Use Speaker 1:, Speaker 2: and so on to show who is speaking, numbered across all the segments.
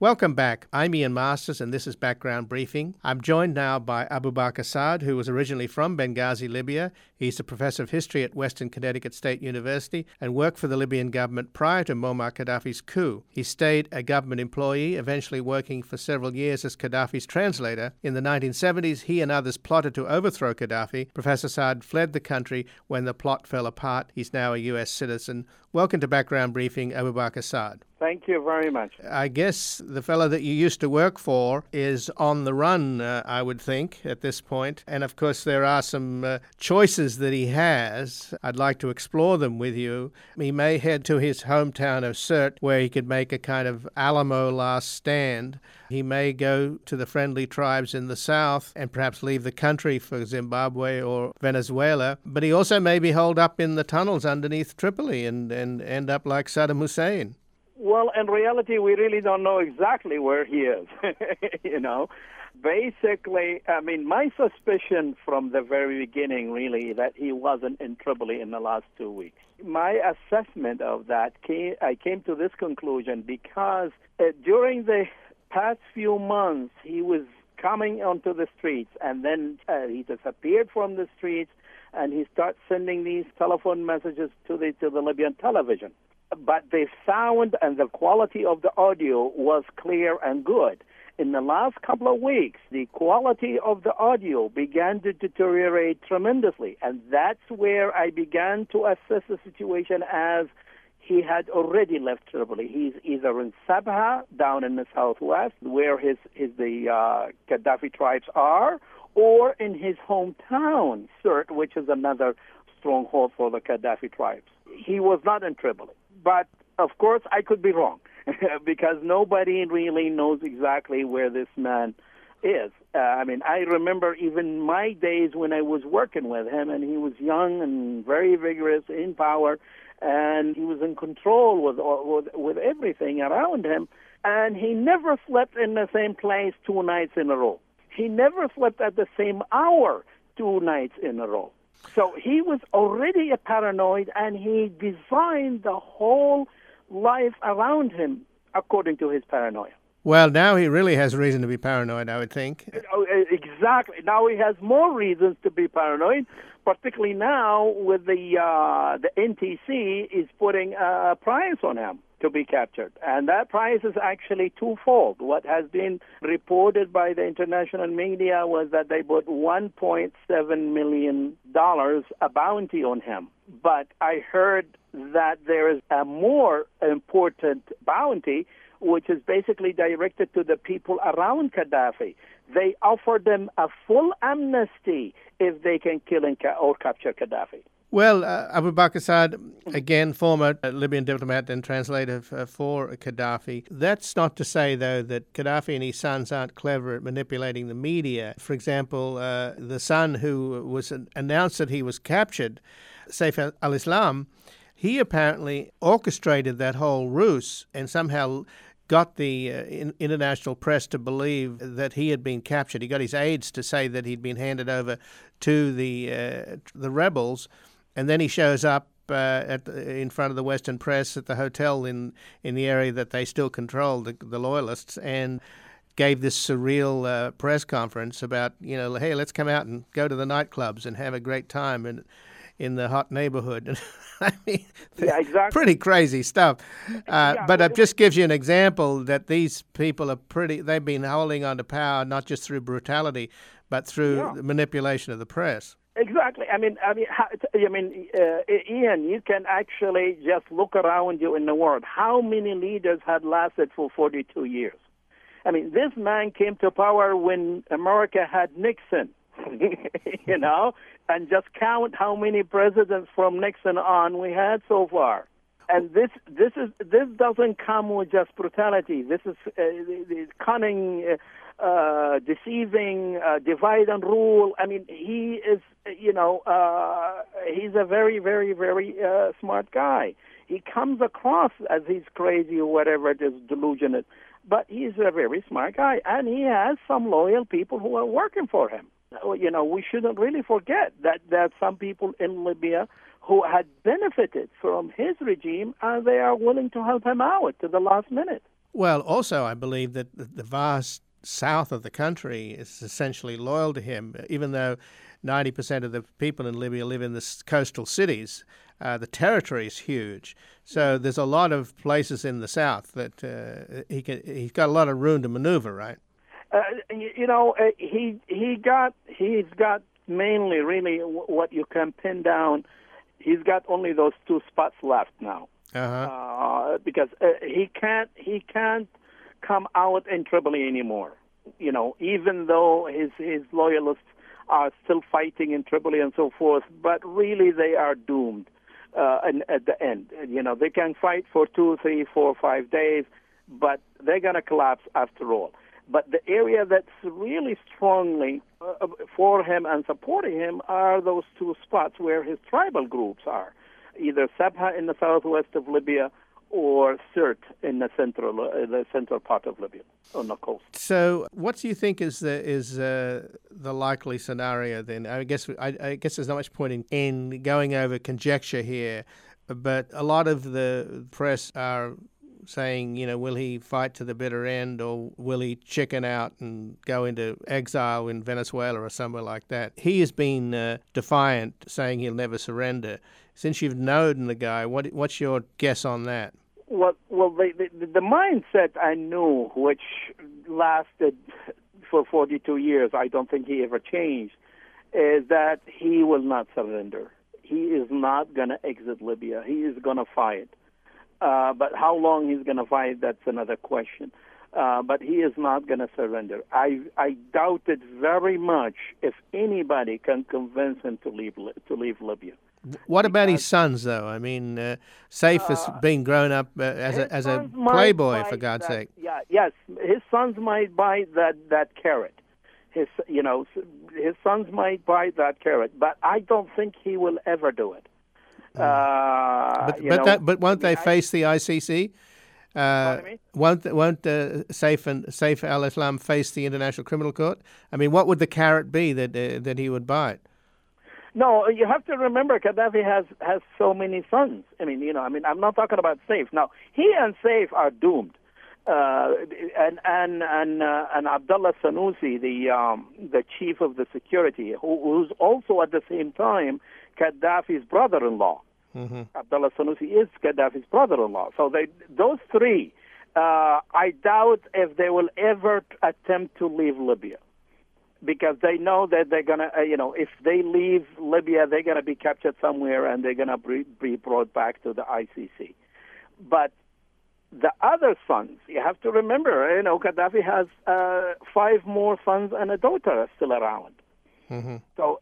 Speaker 1: Welcome back. I'm Ian Masters, and this is Background Briefing. I'm joined now by Abu Bakr Saad, who was originally from Benghazi, Libya. He's a professor of history at Western Connecticut State University and worked for the Libyan government prior to Muammar Gaddafi's coup. He stayed a government employee, eventually working for several years as Gaddafi's translator. In the 1970s, he and others plotted to overthrow Gaddafi. Professor Saad fled the country when the plot fell apart. He's now a U.S. citizen. Welcome to Background Briefing, Abu Bakr Saad.
Speaker 2: Thank you very much.
Speaker 1: I guess the fellow that you used to work for is on the run, I would think, at this point. And, of course, there are some choices that he has. I'd like to explore them with you. He may head to his hometown of Sirte, where he could make a kind of Alamo last stand. He may go to the friendly tribes in the south and perhaps leave the country for Zimbabwe or Venezuela. But he also may be holed up in the tunnels underneath Tripoli and end up like Saddam Hussein.
Speaker 2: Well, in reality, we really don't know exactly where he is, Basically, my suspicion from the very beginning, really, that he wasn't in Tripoli in the last 2 weeks. My assessment of that, I came to this conclusion because during the past few months, he was coming onto the streets, and then he disappeared from the streets, and he started sending these telephone messages to the Libyan television. But the sound and the quality of the audio was clear and good. In the last couple of weeks, the quality of the audio began to deteriorate tremendously, and that's where I began to assess the situation as he had already left Tripoli. He's either in Sabha, down in the southwest, where the Gaddafi tribes are, or in his hometown, Sirte, which is another stronghold for the Gaddafi tribes. He was not in Tripoli. But, of course, I could be wrong because nobody really knows exactly where this man is. I remember even my days when I was working with him, and he was young and very vigorous, in power, and he was in control with everything around him, and he never slept in the same place 2 nights in a row. He never slept at the same hour 2 nights in a row. So he was already a paranoid, and he designed the whole life around him according to his paranoia.
Speaker 1: Well, now he really has reason to be paranoid, I would think.
Speaker 2: Exactly. Now he has more reasons to be paranoid, particularly now with the NTC is putting a price on him to be captured. And that price is actually twofold. What has been reported by the international media was that they put $1.7 million a bounty on him. But I heard that there is a more important bounty, which is basically directed to the people around Gaddafi. They offered them a full amnesty if they can kill or capture Gaddafi.
Speaker 1: Well, Abu Bakr Saad, again, former Libyan diplomat and translator for Gaddafi. That's not to say, though, that Gaddafi and his sons aren't clever at manipulating the media. For example, the son who was announced that he was captured, Saif al-Islam, he apparently orchestrated that whole ruse and somehow got the international press to believe that he had been captured. He got his aides to say that he'd been handed over to the rebels. And then he shows up in front of the Western press at the hotel in the area that they still control, the loyalists, and gave this surreal press conference about, hey, let's come out and go to the nightclubs and have a great time in the hot neighborhood. I mean,
Speaker 2: yeah, exactly.
Speaker 1: Pretty crazy stuff. But it just gives you an example that these people they've been holding on to power not just through brutality, but through the manipulation of the press.
Speaker 2: Exactly. Ian, you can actually just look around you in the world. How many leaders had lasted for 42 years? This man came to power when America had Nixon, and just count how many presidents from Nixon on we had so far. And this doesn't come with just brutality. This is cunning, deceiving, divide and rule. He is, he's a very, very, very smart guy. He comes across as he's crazy or whatever it is, delusional, but he's a very smart guy, and he has some loyal people who are working for him. We shouldn't really forget that there are some people in Libya who had benefited from his regime, and they are willing to help him out to the last minute.
Speaker 1: Well, also, I believe that the vast south of the country is essentially loyal to him, even though 90% of the people in Libya live in the coastal cities. The territory is huge, so there's a lot of places in the south that he's got a lot of room to maneuver, right?
Speaker 2: He's got mainly really what you can pin down. He's got only those two spots left now, because he can't come out in Tripoli anymore. Even though his loyalists are still fighting in Tripoli and so forth, but really they are doomed. And at the end, they can fight for 2, 3, 4, 5 days, but they're going to collapse after all. But the area that's really strongly for him and supporting him are those two spots where his tribal groups are, either Sabha in the southwest of Libya or Sirte in the central part of Libya on the coast.
Speaker 1: So, what do you think is the likely scenario then? I guess there's not much point in going over conjecture here, but a lot of the press are saying, will he fight to the bitter end, or will he chicken out and go into exile in Venezuela or somewhere like that? He has been defiant, saying he'll never surrender. Since you've known the guy, what's your guess on that?
Speaker 2: Well, the mindset I knew, which lasted for 42 years, I don't think he ever changed, is that he will not surrender. He is not going to exit Libya. He is going to fight. But how long he's going to fight, that's another question. But he is not going to surrender. I doubt it very much if anybody can convince him to leave Libya.
Speaker 1: What about his sons, though? I mean, Saif has been grown up as a playboy, for God's sake.
Speaker 2: Yes, his sons might bite that carrot. His sons might bite that carrot, but I don't think he will ever do it.
Speaker 1: But won't they face the ICC? Won't Saif al-Islam face the International Criminal Court? I mean, what would the carrot be that he would bite?
Speaker 2: No, you have to remember Gaddafi has so many sons. I'm not talking about Saif. Now, he and Saif are doomed. And Abdullah Sanusi, the chief of the security, who's also at the same time Gaddafi's brother-in-law. Mm-hmm. Abdullah Sanusi is Gaddafi's brother-in-law. So those three, I doubt if they will ever attempt to leave Libya, because they know that they're going to, if they leave Libya, they're going to be captured somewhere and they're going to be brought back to the ICC. But the other sons, you have to remember, Gaddafi has 5 more sons and a daughter still around. Mm-hmm. So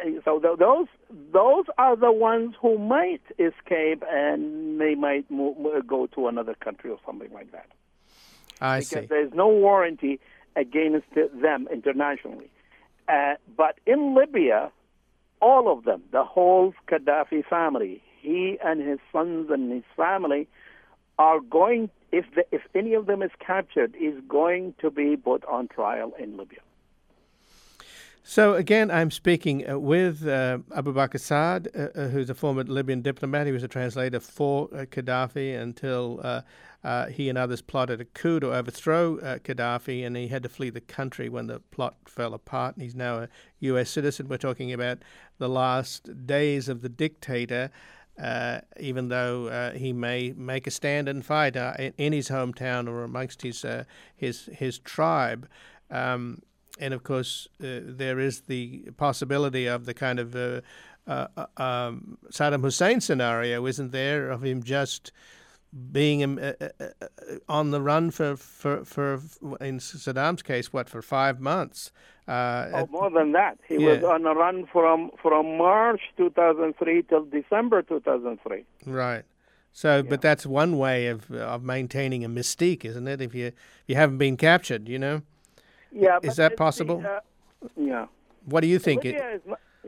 Speaker 2: those are the ones who might escape, and they might go to another country or something like that.
Speaker 1: I see.
Speaker 2: Because there's no warranty against them internationally. But in Libya, all of them, the whole Gaddafi family, he and his sons and his family are going, if any of them is captured, is going to be put on trial in Libya.
Speaker 1: So again, I'm speaking with Abu Bakr Saad, who's a former Libyan diplomat. He was a translator for Gaddafi until he and others plotted a coup to overthrow Gaddafi, and he had to flee the country when the plot fell apart. And he's now a U.S. citizen. We're talking about the last days of the dictator, even though he may make a stand and fight in his hometown or amongst his tribe. And of course, there is the possibility of the kind of Saddam Hussein scenario, isn't there, of him just being on the run for in Saddam's case, for 5 months?
Speaker 2: More than that. He was on a run from March 2003 till December 2003.
Speaker 1: Right. So, but that's one way of maintaining a mystique, isn't it? If you haven't been captured,
Speaker 2: Yeah,
Speaker 1: is that possible?
Speaker 2: Yeah.
Speaker 1: What do you think?
Speaker 2: Libya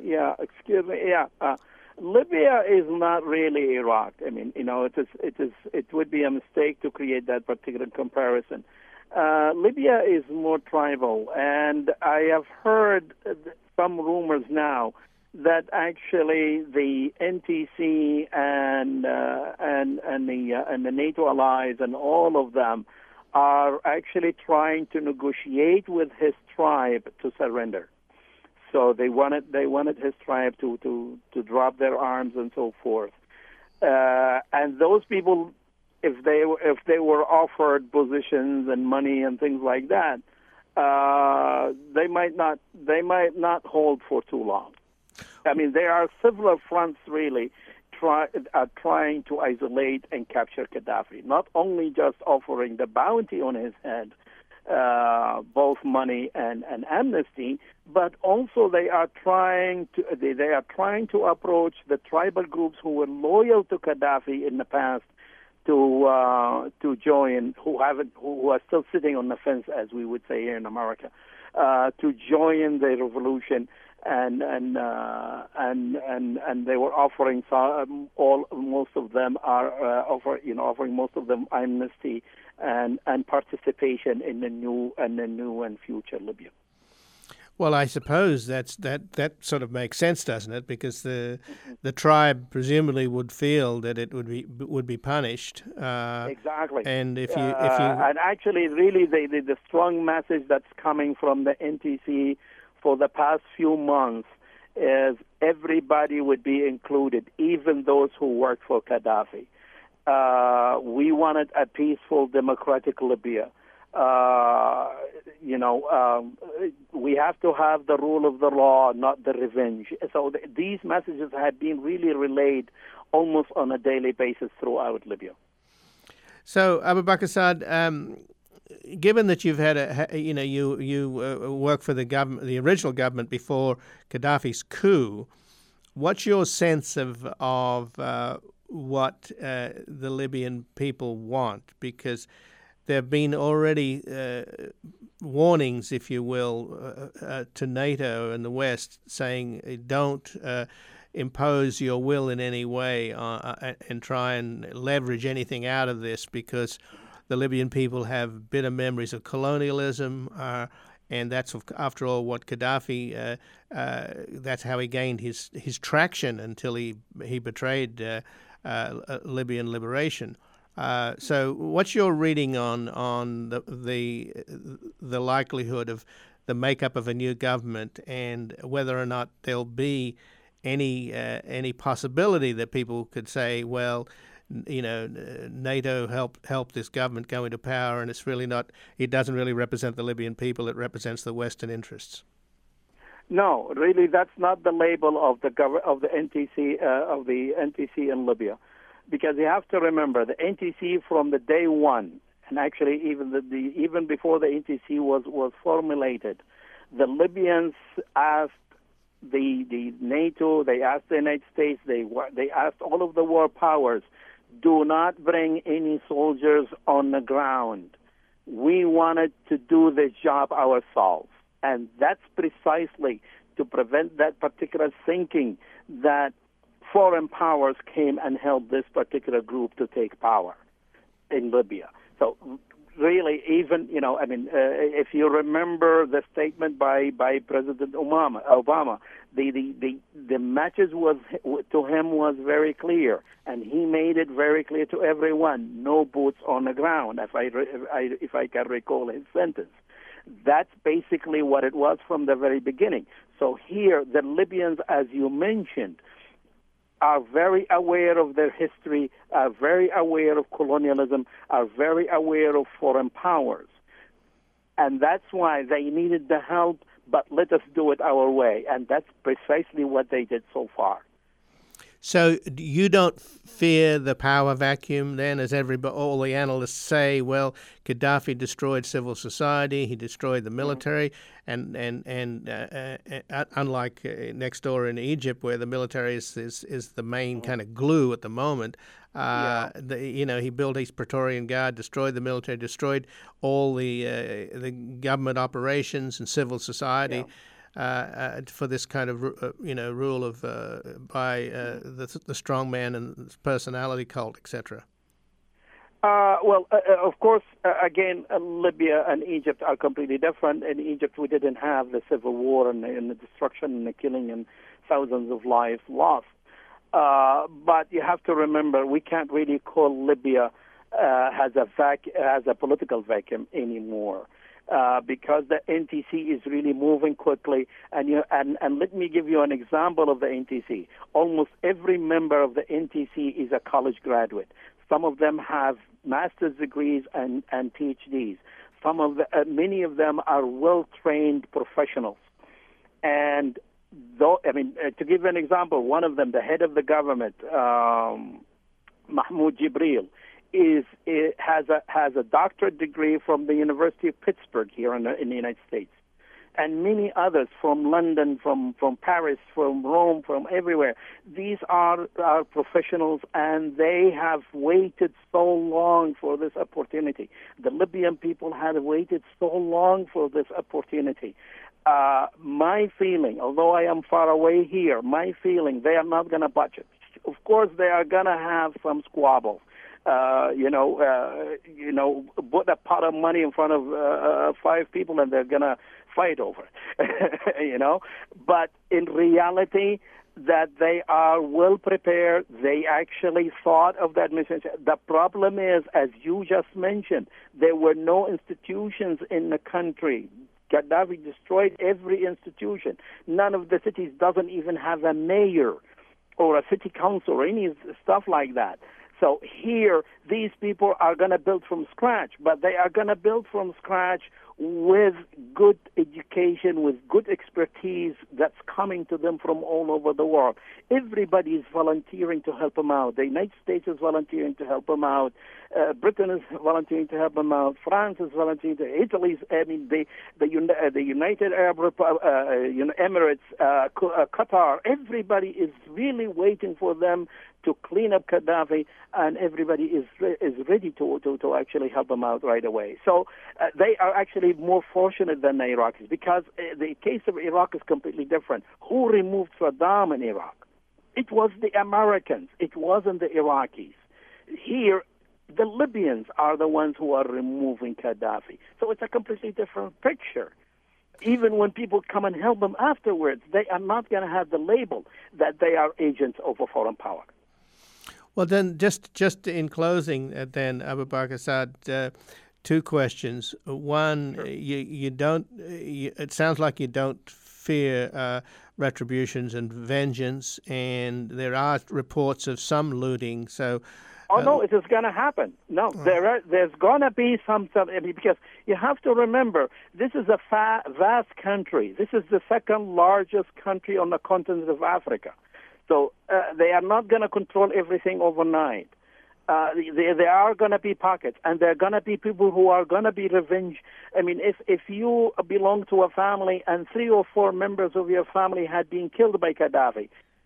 Speaker 2: Libya is not really Iraq. It would be a mistake to create that particular comparison. Libya is more tribal, and I have heard some rumors now that actually the NTC and the NATO allies and all of them are actually trying to negotiate with his tribe to surrender. So they wanted his tribe to drop their arms and so forth. And those people, if they were offered positions and money and things like that, they might not hold for too long. I mean, there are several fronts really trying to isolate and capture Gaddafi. Not only just offering the bounty on his head, both money and amnesty, but also they are trying to approach the tribal groups who were loyal to Gaddafi in the past to join, who are still sitting on the fence, as we would say here in America, to join the revolution, and they were offering most of them are offering most of them amnesty and participation in the new and future Libya.
Speaker 1: Well, I suppose that sort of makes sense, doesn't it? Because the tribe presumably would feel that it would be punished.
Speaker 2: Exactly.
Speaker 1: And if you
Speaker 2: and actually, really, the strong message that's coming from the NTC for the past few months is everybody would be included, even those who worked for Gaddafi. We wanted a peaceful, democratic Libya. We have to have the rule of the law, not the revenge. So these messages have been really relayed almost on a daily basis throughout Libya.
Speaker 1: So, Abu Bakr Saad, given that you've had you worked for the government, the original government before Gaddafi's coup, what's your sense of what the Libyan people want? Because there have been already warnings, if you will, to NATO and the West saying don't impose your will in any way and try and leverage anything out of this, because the Libyan people have bitter memories of colonialism, and that's, after all, what Gaddafi, that's how he gained his traction until he betrayed Libyan liberation. So what's your reading on the likelihood of the makeup of a new government, and whether or not there'll be any possibility that people could say, well, NATO helped this government go into power, and it doesn't really represent the Libyan people, it represents the Western interests?
Speaker 2: No, really, that's not the label of the NTC in Libya. Because you have to remember, the NTC from the day one, and actually even before the NTC was formulated, the Libyans asked the NATO, they asked the United States, they asked all of the war powers, do not bring any soldiers on the ground. We wanted to do this job ourselves, and that's precisely to prevent that particular thinking that foreign powers came and helped this particular group to take power in Libya. So really, even, if you remember the statement by President Obama, the message to him was very clear, and he made it very clear to everyone: no boots on the ground. If I can recall his sentence, that's basically what it was from the very beginning. So here, the Libyans, as you mentioned, are very aware of their history, are very aware of colonialism, are very aware of foreign powers. And that's why they needed the help, but let us do it our way. And that's precisely what they did so far.
Speaker 1: So you don't fear the power vacuum then, as all the analysts say? Well, Gaddafi destroyed civil society, he destroyed the military, and unlike next door in Egypt, where the military is the main kind of glue at the moment, he built his Praetorian Guard, destroyed the military, destroyed all the government operations and civil society. Yeah. For this kind of rule of by the strong man and personality cult, etc.
Speaker 2: Of course, again, Libya and Egypt are completely different. In Egypt, we didn't have the civil war and the destruction and the killing and thousands of lives lost. But you have to remember, we can't really call Libya has a political vacuum anymore. Because the NTC is really moving quickly, and let me give you an example of the NTC. Almost every member of the NTC is a college graduate. Some of them have master's degrees and PhDs. Many of them are well-trained professionals. And to give you an example, one of them, the head of the government, Mahmoud Jibril, has a doctorate degree from the University of Pittsburgh here in the United States, and many others from London, from Paris, from Rome, from everywhere. These are professionals, and they have waited so long for this opportunity. The Libyan people had waited so long for this opportunity. My feeling, although I am far away here, my feeling, they are not going to budge it. Of course, they are going to have some squabbles. Put a pot of money in front of 5 people and they're going to fight over it, But in reality, that they are well prepared. They actually thought of that mission. The problem is, as you just mentioned, there were no institutions in the country. Gaddafi destroyed every institution. None of the cities doesn't even have a mayor or a city council or any stuff like that. So here, these people are going to build from scratch, but they are going to build from scratch with good education, with good expertise that's coming to them from all over the world. Everybody is volunteering to help them out. The United States is volunteering to help them out. Britain is volunteering to help them out. France is volunteering to. Italy, the United Arab Emirates, Qatar. Everybody is really waiting for them to clean up Gaddafi, and everybody is ready to actually help them out right away. So they are actually more fortunate than the Iraqis, because the case of Iraq is completely different. Who removed Saddam in Iraq? It was the Americans. It wasn't the Iraqis. Here, the Libyans are the ones who are removing Gaddafi. So it's a completely different picture. Even when people come and help them afterwards, they are not going to have the label that they are agents of a foreign power.
Speaker 1: Well, then, just in closing, then, Abu Bakr Saad, 2 questions. One, sure. It sounds like you don't fear retributions and vengeance, and there are reports of some looting. So,
Speaker 2: no, it is going to happen. No, there's going to be some. Because you have to remember, this is a vast country. This is the second largest country on the continent of Africa. So they are not going to control everything overnight. There are going to be pockets, and there are going to be people who are going to be revenge. If you belong to a family and 3 or 4 members of your family had been killed by Gaddafi,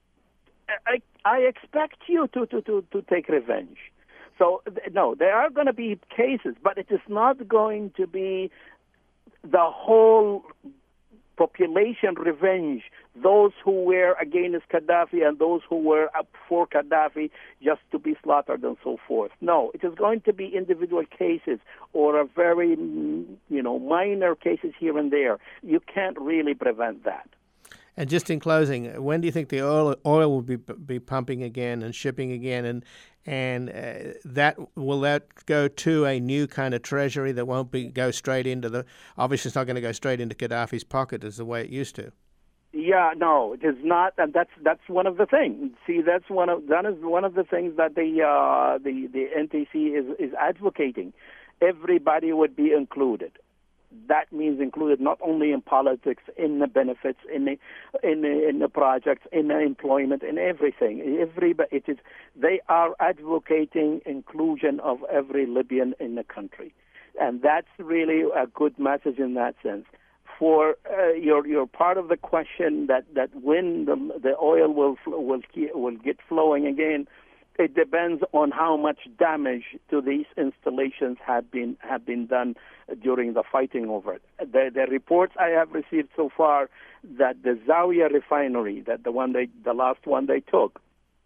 Speaker 2: I expect you to take revenge. So, no, there are going to be cases, but it is not going to be the whole population revenge, those who were against Gaddafi and those who were up for Gaddafi just to be slaughtered and so forth. No, it is going to be individual cases or a very, minor cases here and there. You can't really prevent that.
Speaker 1: And just in closing, when do you think the oil will be pumping again and shipping again, and that go to a new kind of treasury that won't go straight into the? Obviously, it's not going to go straight into Gaddafi's pocket as the way it used to.
Speaker 2: Yeah, no, it is not, and that's one of the things. See, that is one of the things that the NTC is advocating. Everybody would be included. That means included not only in politics, in the benefits, in the projects, in the employment, in everything. They are advocating inclusion of every Libyan in the country, and that's really a good message in that sense. For your part of the question that when the oil will get flowing again, it depends on how much damage to these installations have been done during the fighting over it. The reports I have received so far that the Zawiya refinery, that the last one they took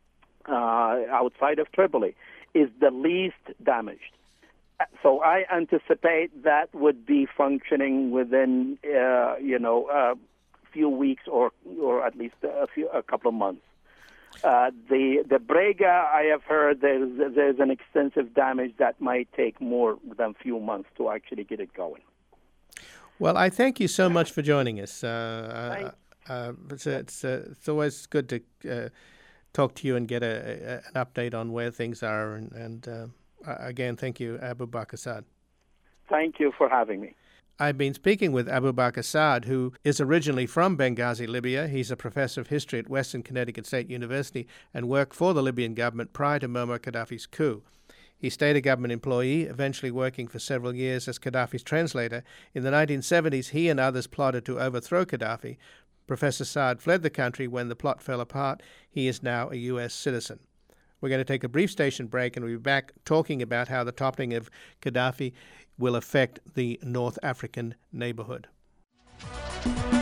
Speaker 2: outside of Tripoli, is the least damaged. So I anticipate that would be functioning within a few weeks or at least a couple of months. The Brega, I have heard there's an extensive damage that might take more than a few months to actually get it going.
Speaker 1: Well, I thank you so much for joining us. It's always good to talk to you and get an update on where things are. And again, thank you, Abu Bakr Saad.
Speaker 2: Thank you for having me.
Speaker 1: I've been speaking with Abu Bakr Saad, who is originally from Benghazi, Libya. He's a professor of history at Western Connecticut State University and worked for the Libyan government prior to Muammar Gaddafi's coup. He stayed a government employee, eventually working for several years as Gaddafi's translator. In the 1970s, he and others plotted to overthrow Gaddafi. Professor Saad fled the country when the plot fell apart. He is now a U.S. citizen. We're going to take a brief station break, and we'll be back talking about how the toppling of Gaddafi will affect the North African neighborhood.